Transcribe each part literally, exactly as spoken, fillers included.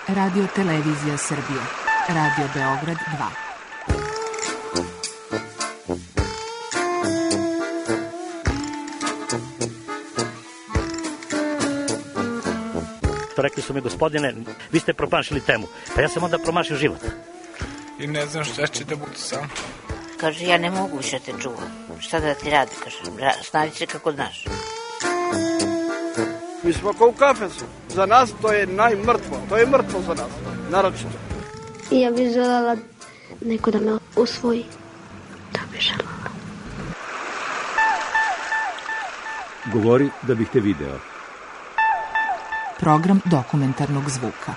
Radio Televizija Srbije. Radio Beograd dva. Rekli su mi, gospodine, vi ste promašili temu. Pa ja sam onda promašio život. I ne znam šta će da bude sam. Kaže, ja ne mogu više te čuvam. Šta da ti radi, kaže, snađi se kako znaš. Mi smo kao u kafesu. Za nas to je najmrtvo. To je mrtvo za nas, naročito. I ja bih želela neko da me usvoji. To bih želela. Govori da bih te video. Program dokumentarnog zvuka.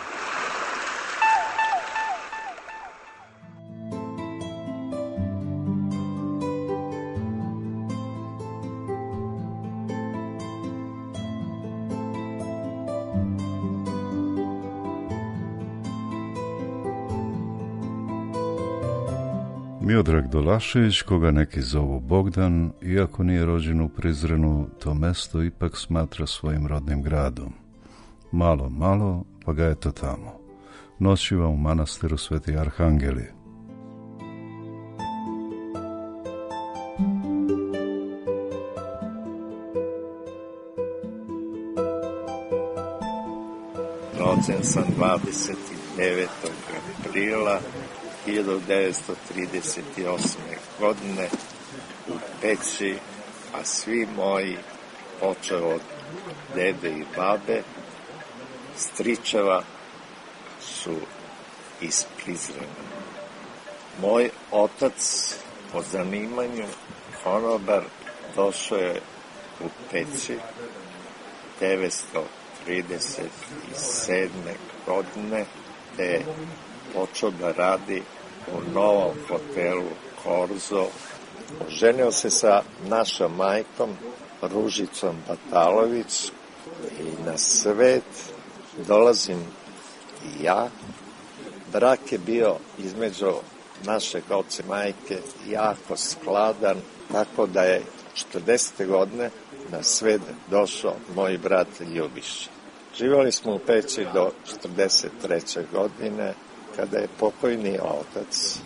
Miodrag Dolašević, koga neki zovu Bogdan, iako nije rođen u Prizrenu, to mesto ipak smatra svojim rodnim gradom. Malo, malo, pa ga eto tamo. Noćiva u manastiru Sveti Arhangeli. Rođen sam dvadeset devetog aprila hiljadu devetsto trideset osme. godine u Peći, a svi moji, počeo od dede i babe, stričeva, su iz Prizrena. Moj otac po zanimanju konobar došao je u Peći devetsto trideset sedme. godine, te je počeo da radi u novom hotelu Korzo. Oženio se sa našom majkom Ružicom Batalović i na svet dolazim i ja. Brak je bio između našeg oca i majke jako skladan, tako da je četrdesete. godine na svet došao moj brat Ljubiša. Živjeli smo u Peći do četrdeset treće. godine, kada je pokojni otac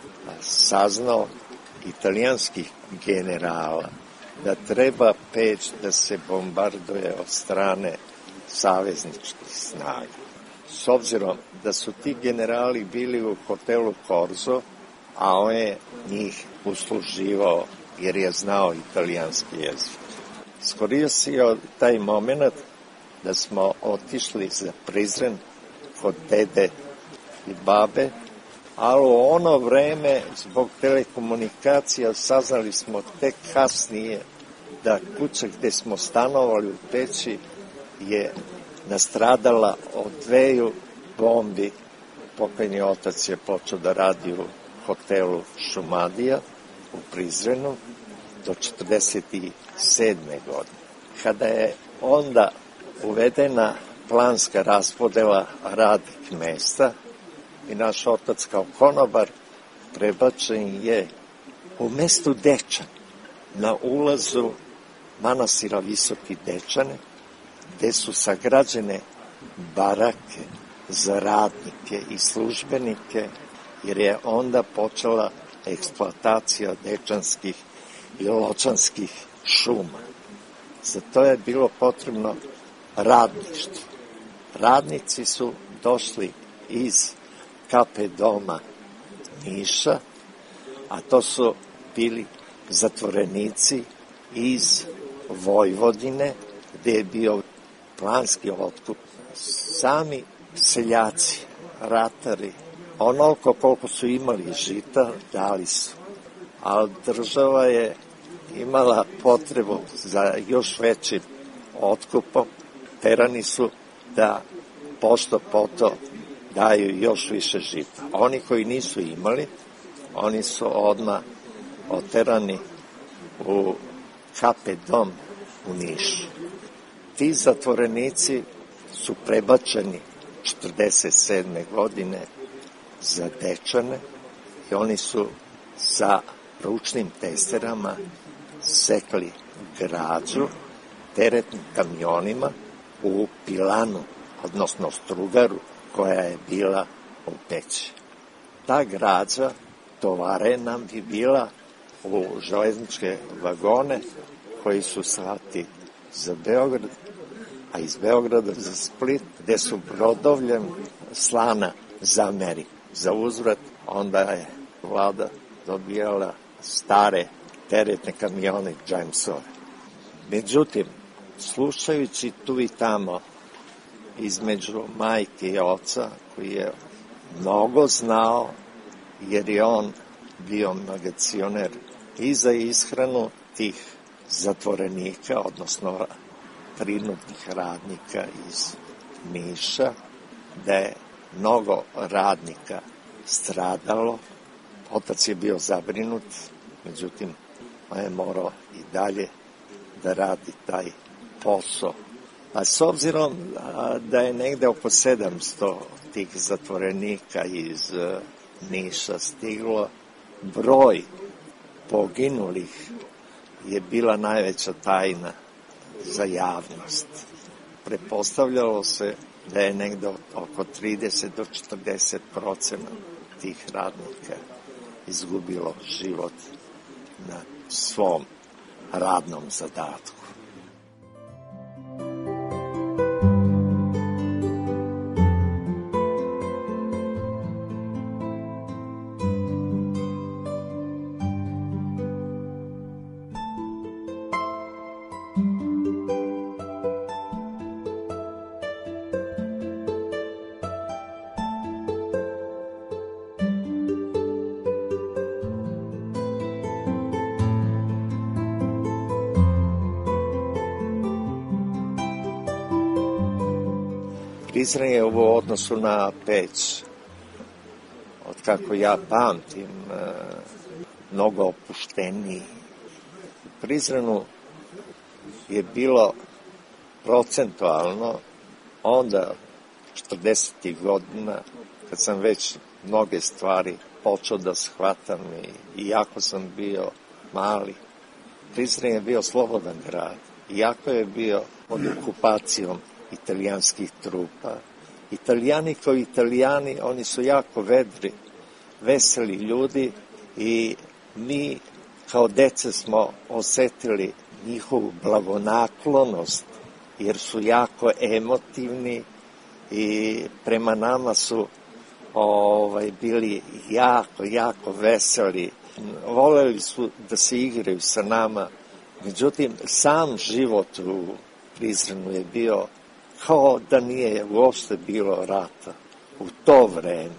saznao italijanskih generala da treba Peć da se bombarduje od strane savezničkih snaga. S obzirom da su ti generali bili u hotelu Korzo, a on je njih usluživao jer je znao italijanski jezik. Iskoristio taj moment da smo otišli za Prizren kod dede i babe, ali u ono vreme zbog telekomunikacija saznali smo tek kasnije da kuća gde smo stanovali u Peći je nastradala od dveju bombi. Pokojni otac je počeo da radi u hotelu Šumadija u Prizrenu do četrdeset sedme. godine. Kada je onda uvedena planska raspodela radnih mesta i naš otac kao konobar prebačen je u mestu Dečan na ulazu manastira Visoki Dečane, gde su sagrađene barake za radnike i službenike, jer je onda počela eksploatacija dečanskih i ločanskih šuma. Za to je bilo potrebno radništvo. Radnici su došli iz Kape doma Niša, a to su bili zatvorenici iz Vojvodine, gde je bio planski otkup. Sami seljaci, ratari, onoliko koliko su imali žita, dali su. Ali država je imala potrebu za još većim otkupom. Terani su da pošto poto daju još više žita. Oni koji nisu imali, oni su odmah oterani u Kape dom u Nišu. Ti zatvorenici su prebačeni četrdeset sedme. godine za Dečane i oni su sa ručnim testerama sekli građu teretnim kamionima u pilanu, odnosno strugaru koja je bila u peći. Ta građa tovarena bi bila u železničke vagone koji su slati za Beograd, a iz Beograda za Split, gde su brodovljem slana za Ameriku. Za uzvrat onda je vlada dobijala stare teretne kamione Jamesove. Međutim, slušajući tu i tamo između majke i oca, koji je mnogo znao, jer je on bio magacioner i za ishranu tih zatvorenika, odnosno prinudnih radnika iz Niša, da je mnogo radnika stradalo. Otac je bio zabrinut, međutim, on je morao i dalje da radi taj posao. A s obzirom da je negde oko sedamsto tih zatvorenika iz Niša stiglo, broj poginulih je bila najveća tajna za javnost. Prepostavljalo se da je negde oko trideset do četrdeset procenta tih radnika izgubilo život na svom radnom zadatku. Prizren je u odnosu na Peć, od kako ja pamtim, mnogo opušteniji. U Prizrenu je bilo procentualno onda četrdesetih godina, kad sam već mnoge stvari počeo da shvatam i iako sam bio mali, Prizren je bio slobodan grad, iako je bio pod okupacijom italijanskih trupa. Italijani kao Italijani, oni su jako vedri, veseli ljudi i mi kao dece smo osetili njihovu blagonaklonost, jer su jako emotivni i prema nama su ovaj, bili jako, jako veseli. Voleli su da se igraju sa nama, međutim, sam život u Prizrenu je bio kao da nije uopšte bilo rata. U to vreme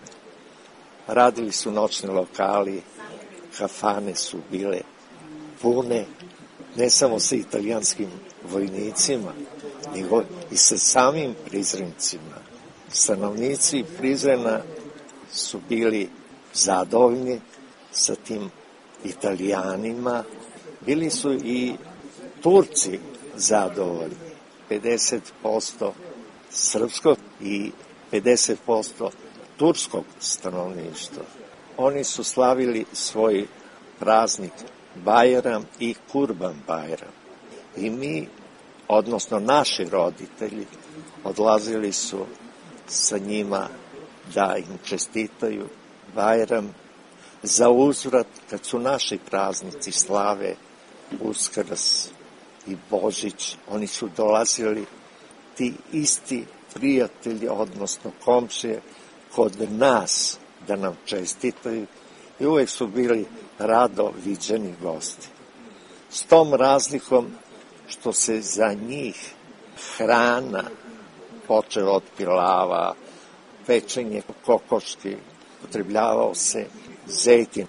radili su noćni lokali, kafane su bile pune, ne samo sa italijanskim vojnicima, nego i sa samim Prizrencima. Stanovnici Prizrena su bili zadovoljni sa tim Italijanima, bili su i Turci zadovoljni. pedeset posto srpskog i pedeset posto turskog stanovništva. Oni su slavili svoj praznik Bajram i Kurban Bajram. I mi, odnosno naši roditelji, odlazili su sa njima da im čestitaju Bajram. Za uzvrat, kad su naši praznici slave, Uskrs i Božić, oni su dolazili, ti isti prijatelji, odnosno komšije, kod nas da nam čestitaju i uvek su bili rado viđeni gosti. S tom razlikom što se za njih hrana, počeo od pilava, pečenje kokoški, potrebljavao se zejtin.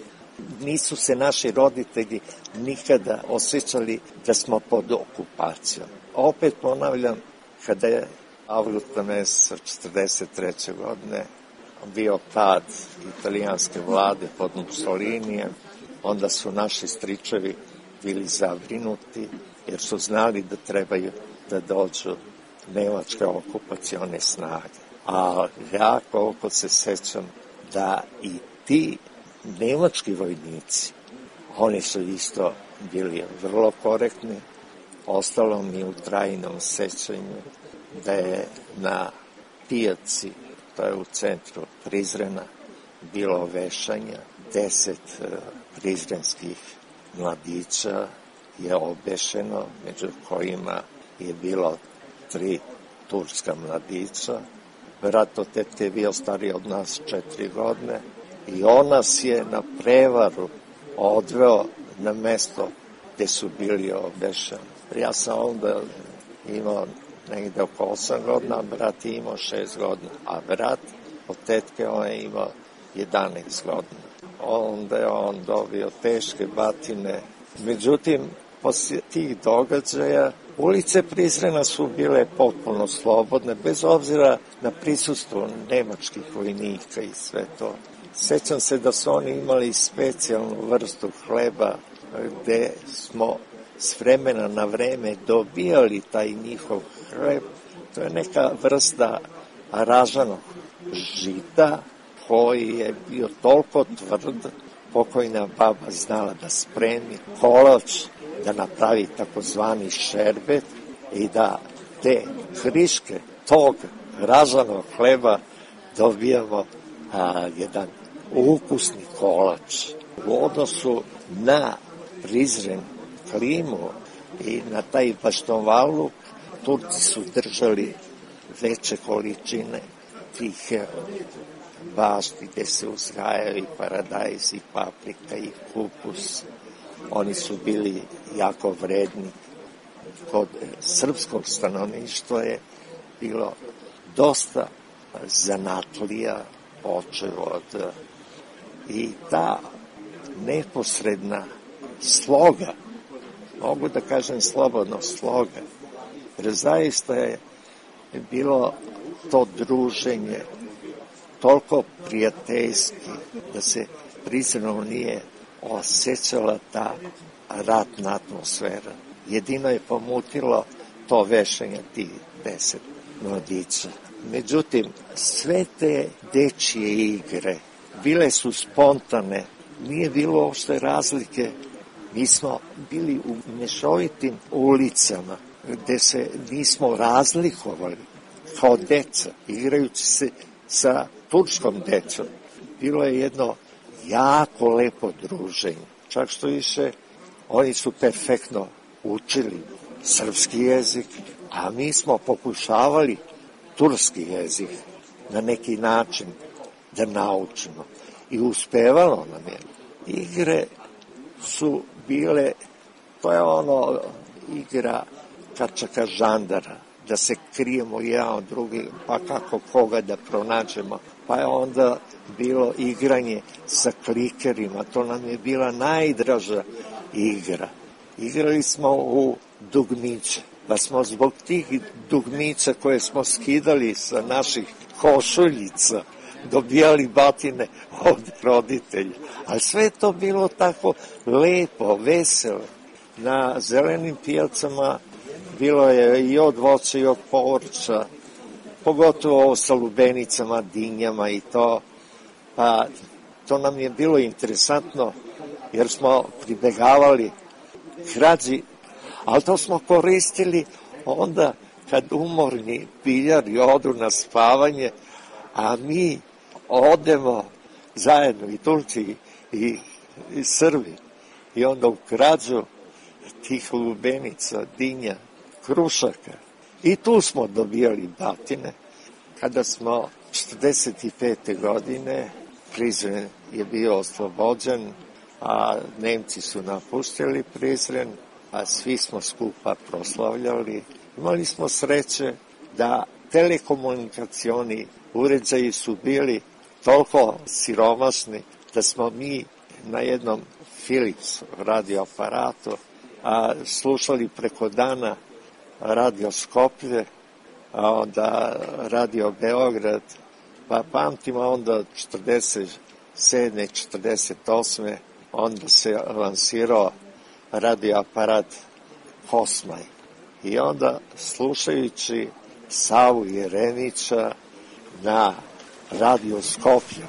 Nisu se naši roditelji nikada osjećali da smo pod okupacijom. Opet ponavljam, kada je avgusta meseca četrdeset treće godine bio pad italijanske vlade pod Mussolinijem, onda su naši stričevi bili zabrinuti jer su znali da trebaju da dođu nemačke okupacione snage. A ja koliko se sećam da i ti nemački vojnici, oni su isto bili vrlo korektni. Ostalo mi u trajnom sećanju da je na pijaci to je u centru Prizrena, bilo vešanja. Deset prizrenskih mladića je obešeno, među kojima je bilo tri turska mladića. Brat od tete je bio stariji od nas četiri godine i on nas je na prevaru odveo na mesto gde su bili obešeni. Ja sam onda imao negde oko osam godina, a brat je imao šest godina, a brat od tetke on je imao jedanaest godina. Onda je on dobio teške batine. Međutim, posle tih događaja ulice Prizrena su bile potpuno slobodne, bez obzira na prisustvo nemačkih vojnika i sve to. Sećam se da su oni imali specijalnu vrstu hleba gde smo s vremena na vreme dobijali taj njihov hleb. To je neka vrsta ražanog žita koji je bio toliko tvrd, pokojna baba znala da spremi kolač, da napravi takozvani šerbet i da te kriške tog ražanog hleba dobijamo a, jedan ukusni kolač. U odnosu na Prizren, klimu i na taj baštovaluk, Turci su držali veće količine tih bašti gde se uzgajaju i paradajz i paprika i kupus. Oni su bili jako vredni. Kod srpskog stanovništva je bilo dosta zanatlija, počev od i ta neposredna sloga, mogu da kažem slobodno sloga, jer zaista je bilo to druženje toliko prijateljski da se Prizrenom nije osjećala ta ratna atmosfera. Jedino je pomutilo to vešanje tih deset mladića. Međutim, sve te dečije igre bile su spontane, nije bilo uopšte razlike. Mi smo bili u mešovitim ulicama gde se nismo razlikovali kao deca, igrajući se sa turskom decom. Bilo je jedno jako lepo druženje. Čak što više, oni su perfektno učili srpski jezik, a mi smo pokušavali turski jezik na neki način da naučimo. I uspevalo nam je. Igre su bile, to je ono igra kačaka žandara, da se krijemo jedan od drugi, pa kako koga da pronađemo. Pa je onda bilo igranje sa klikerima, to nam je bila najdraža igra. Igrali smo u dugmiće, pa smo zbog tih dugmića koje smo skidali sa naših košuljica dobijali batine od roditelja. Ali sve je to bilo tako lepo, veselo. Na zelenim pijacama bilo je i od voća i od povrća, pogotovo sa lubenicama, dinjama i to. Pa to nam je bilo interesantno jer smo pribegavali krađi, ali to smo koristili onda kad umorni piljari odu na spavanje, a mi odemo zajedno i Turci i, i Srbi i onda u krađu tih lubenica, dinja, krušaka. I tu smo dobijali batine. Kada smo četrdeset pete godine, Prizren je bio oslobođen, a Nemci su napustili Prizren, a svi smo skupa proslavljali. Imali smo sreće da telekomunikacioni uređaji su bili toliko siromašni da smo mi na jednom Philips radioaparatu a slušali preko dana radio Skoplje, a onda radio Beograd, pa pamtimo onda četrdeset sedme četrdeset osme onda se lansirao radioaparat Kosmaj. I onda slušajući Savu Jeremića na radio Skoplju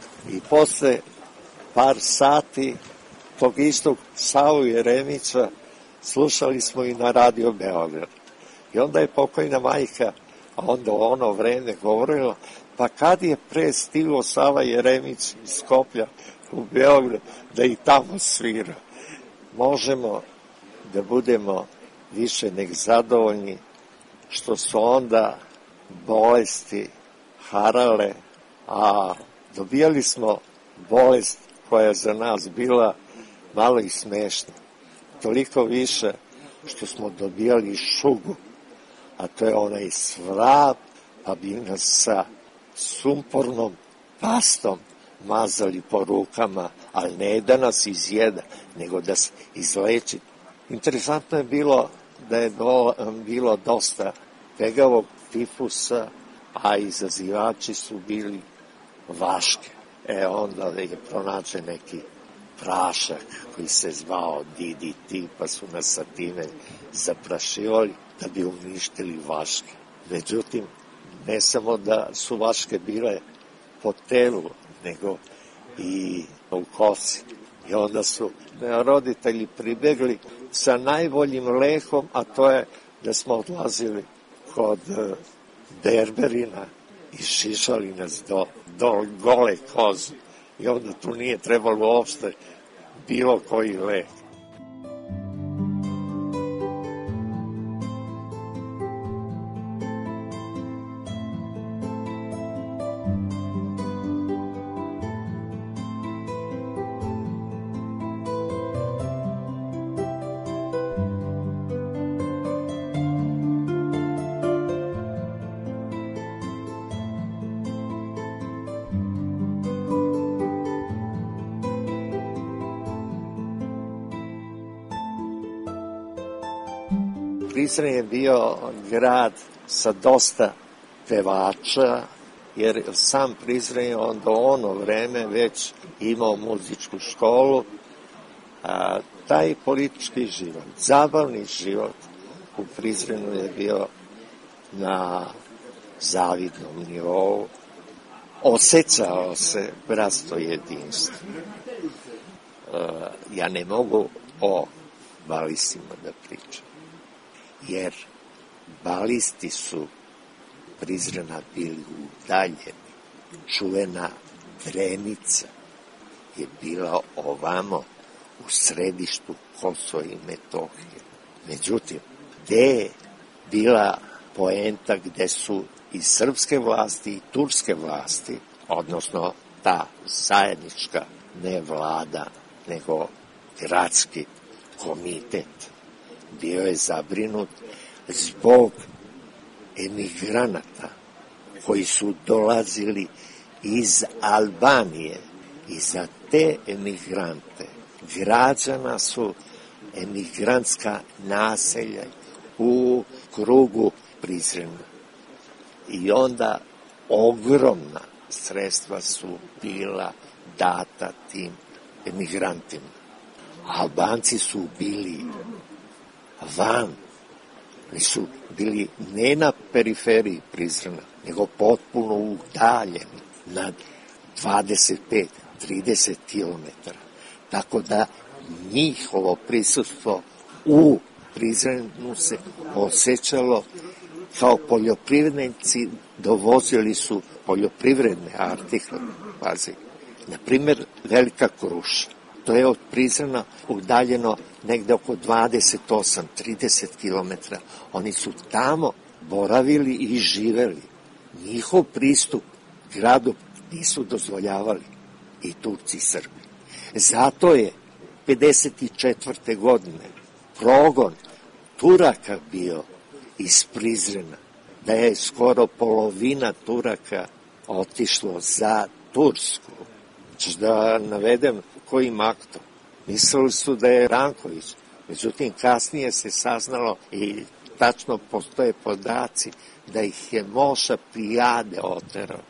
i posle par sati tog istog Savu Jeremića slušali smo i na radio Beograd. I onda je pokojna majka A onda u ono vreme govorilo, pa kad je pre stigao Sava Jeremić iz Skoplja u Beograd da i tamo svira. Možemo da budemo više nek zadovoljni što su onda bolesti harale, a dobijali smo bolest koja je za nas bila malo i smešna. Toliko više što smo dobijali šugu, a to je onaj svrab, pa bi nas sa sumpornom pastom mazali po rukama, ali ne da nas izjeda, nego da se izleči. Interesantno je bilo da je do, bilo dosta pegavog tifusa, a izazivači su bili vaške. E onda je pronađen neki prašak koji se zvao D D T, pa su nas sa time zaprašivali da bi uništili vaške. Međutim, ne samo da su vaške bile po telu, nego i u kosi. I onda su roditelji pribegli sa najboljim lekom, a to je da smo odlazili kod berberina i šišali nas do, do gole koze. I onda tu nije trebalo uopšte bilo koji lek. Prizren je bio grad sa dosta pevača, jer sam Prizren je onda u ono vreme već imao muzičku školu. A, taj politički život, zabavni život u Prizrenu je bio na zavidnom nivou. Osjećao se bratstvo jedinstvo. A, ja ne mogu o balistima da pričam, jer balisti su Prizrena bili udaljeni. Čuvena Drenica je bila ovamo u središtu Kosova i Metohije. Međutim, gde je bila poenta gde su i srpske vlasti i turske vlasti, odnosno ta zajednička, ne vlada, nego gradski komitet, bio je zabrinut zbog emigranata koji su dolazili iz Albanije i za te emigrante građana su emigrantska naselja u krugu Prizrena. I onda ogromna sredstva su bila data tim emigrantima. Albanci su bili van, nisu bili ne na periferiji Prizrena, nego potpuno udaljeni na dvadeset pet do trideset kilometara. Tako da njihovo prisustvo u Prizrenu se osjećalo kao poljoprivrednici, dovozili su poljoprivredne artikle, pazi, na primjer velika kruša. To je od Prizrena udaljeno negde oko dvadeset osam do trideset kilometara. Oni su tamo boravili i živeli. Njihov pristup gradu nisu dozvoljavali i Turci i Srbi. Zato je pedeset četvrte godine progon Turaka bio iz Prizrena, da je skoro polovina Turaka otišlo za Tursku. Češ da navedem kojim aktom. Mislili su da je Ranković, međutim kasnije se saznalo i tačno postoje podaci da ih je Moša Prijade oterao.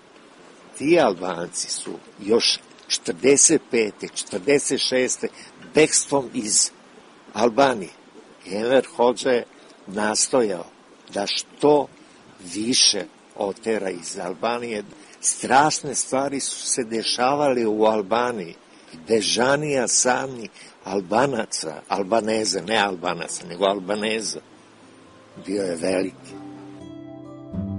Ti Albanci su još četrdeset pete četrdeset šeste bekstvom iz Albanije. Enver Hodža je nastojao da što više otera iz Albanije. Strašne stvari su se dešavale u Albaniji. Bežanija samih Albanaca, Albaneza, ne Albanaca, nego Albaneza, bio je veliki.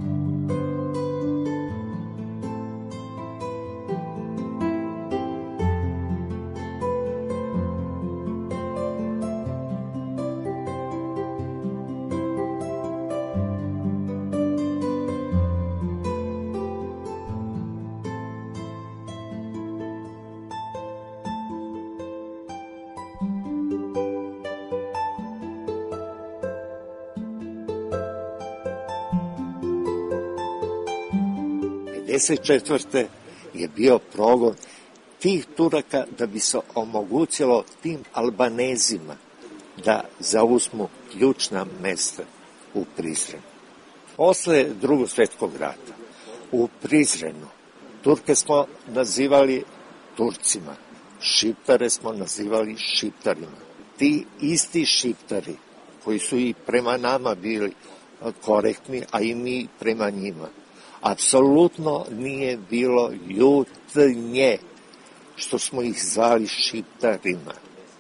pedeset četvrte je bio progon tih Turaka da bi se omogućilo tim Albanezima da zauzmu ključna mesta u Prizrenu. Posle drugog svetskog rata u Prizrenu Turke smo nazivali Turcima, Šiptare smo nazivali Šiptarima. Ti isti Šiptari koji su i prema nama bili korektni, a i mi prema njima, apsolutno nije bilo ljutnje što smo ih zvali Šiptarima.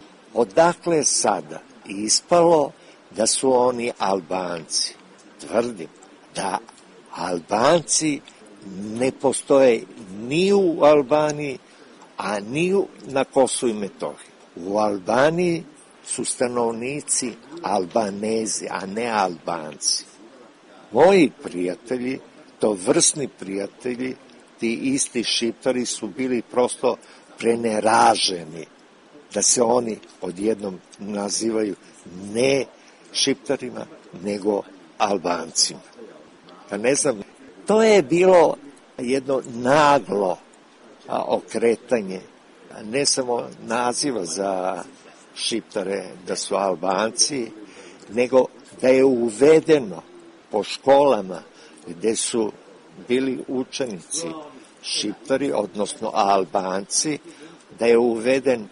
Odakle sada ispalo da su oni Albanci? Tvrdim da Albanci ne postoje ni u Albaniji, a ni na Kosovu i Metohiji. U Albaniji su stanovnici Albanezi, a ne Albanci. Moji prijatelji, to vrsni prijatelji, ti isti Šiptari su bili prosto preneraženi da se oni odjednom nazivaju ne Šiptarima, nego Albancima. Pa ne znam, to je bilo jedno naglo okretanje, ne samo naziva za Šiptare da su Albanci, nego da je uvedeno po školama gde su bili učenici Šiptari, odnosno Albanci, da je uveden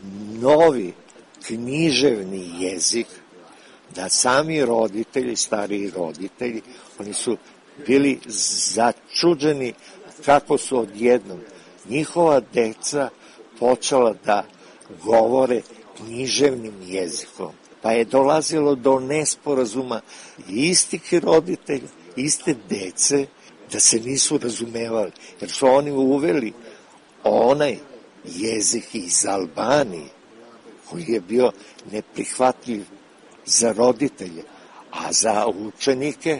novi književni jezik, da sami roditelji, stariji roditelji, oni su bili začuđeni kako su odjednom njihova deca počela da govore književnim jezikom. Pa je dolazilo do nesporazuma istih roditelja, iste dece, da se nisu razumevali, jer su oni uveli onaj jezik iz Albanije, koji je bio neprihvatljiv za roditelje, a za učenike,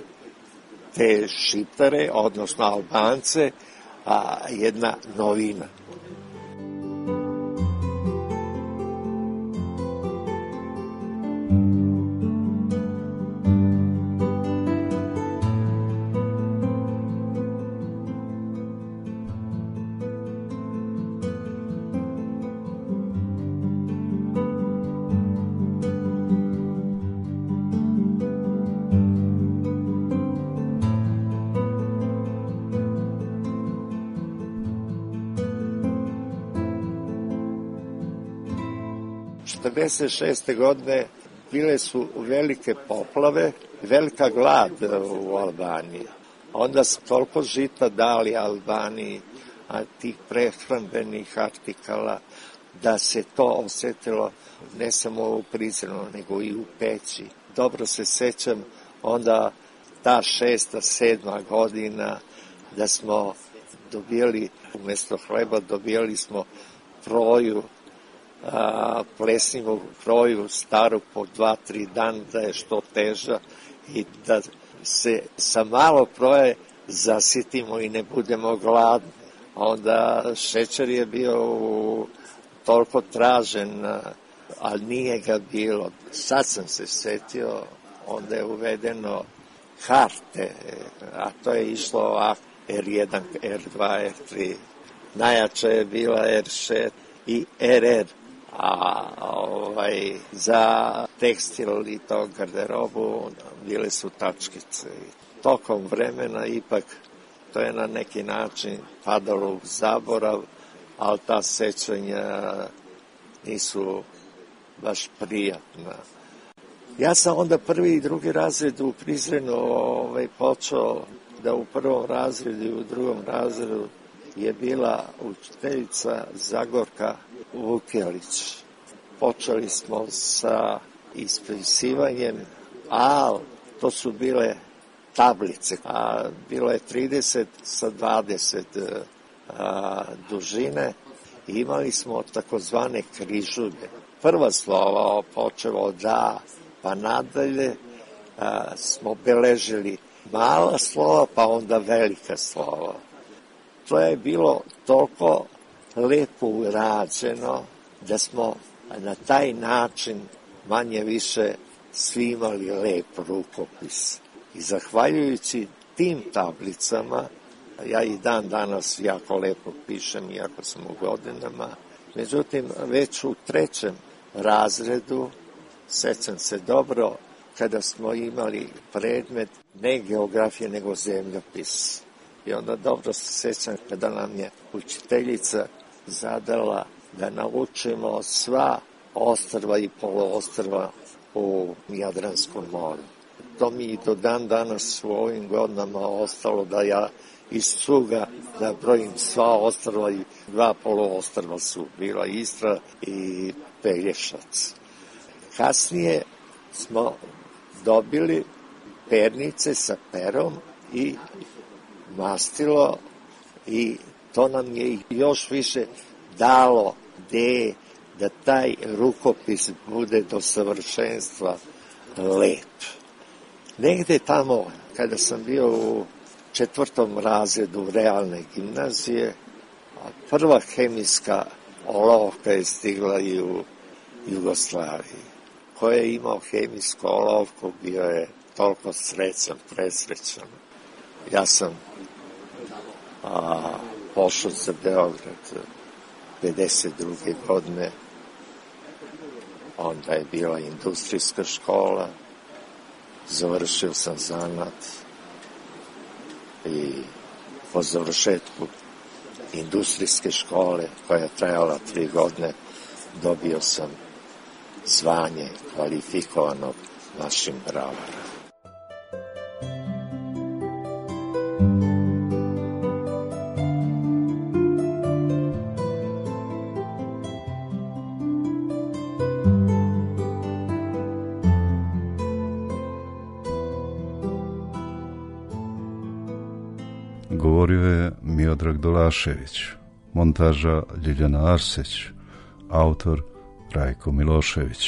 te Šiptare, odnosno Albance, a jedna novina. četrdeset šeste godine bile su velike poplave, velika glad u Albaniji. Onda su toliko žita dali Albaniji, a tih prehrambenih artikala, da se to osetilo ne samo u Prizrenu, nego i u Peći. Dobro se sećam onda ta šesta, sedma godina da smo dobijali, umesto hleba dobijali smo proju, a, plesnivu proju staru po dva, tri dana, da je što teža i da se sa malo proje zasitimo i ne budemo gladni. Onda šećer je bio u, toliko tražen, ali nije ga bilo. Sad sam se setio, onda je uvedeno karte, a to je išlo ovako, er jedan, er dva, er tri. Najjača je bila er šest i er er, a ovaj, za tekstil i to garderobu bile su tačkice. Tokom vremena ipak to je na neki način padalo u zaborav, ali ta sećanja nisu baš prijatna. Ja sam onda prvi i drugi razred u Prizrenu ovaj, počeo da u prvom razredu i u drugom razredu je bila učiteljica Zagorka Vukelić. Počeli smo sa ispisivanjem, ali to su bile tablice, a bilo je trideset sa dvadeset a, dužine i imali smo takozvane križulje. Prva slova, počeo od A pa nadalje, a, smo beležili mala slova, pa onda velika slova. To je bilo toliko lepo urađeno da smo na taj način manje više svi imali lep rukopis. I zahvaljujući tim tablicama Ja i dan danas jako lepo pišem, iako sam u godinama. Međutim, već u trećem razredu, sećam se dobro, kada smo imali predmet ne geografije, nego zemljopis. I onda dobro se sećam kada nam je učiteljica zadala da naučimo sva ostrva i poloostrva u Jadranskom moru. To mi i do dan danas u ovim godinama ostalo da ja iz cuga da brojim sva ostrva i dva poloostrva su bila Istra i Pelješac. Kasnije smo dobili pernice sa perom i mastilo i to nam je još više dalo ideje da taj rukopis bude do savršenstva lep. Negde tamo, kada sam bio u četvrtom razredu realne gimnazije, prva hemijska olovka je stigla i u Jugoslaviji. Ko je imao hemijsku olovku, bio je toliko srećan, presrećan. Ja sam a, pošao za Beograd pedeset druge godine, onda je bila industrijska škola, završio sam zanat i po završetku industrijske škole, koja je trajala tri godine, dobio sam zvanje kvalifikovanog našim bravara. Govorio je Miodrag Dolašević, montaža Ljiljana Arsić, autor Rajko Milošević.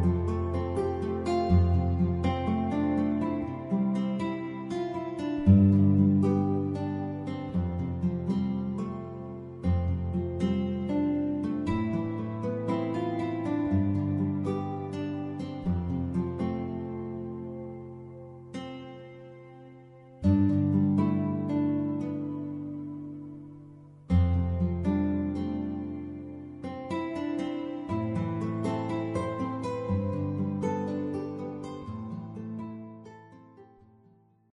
you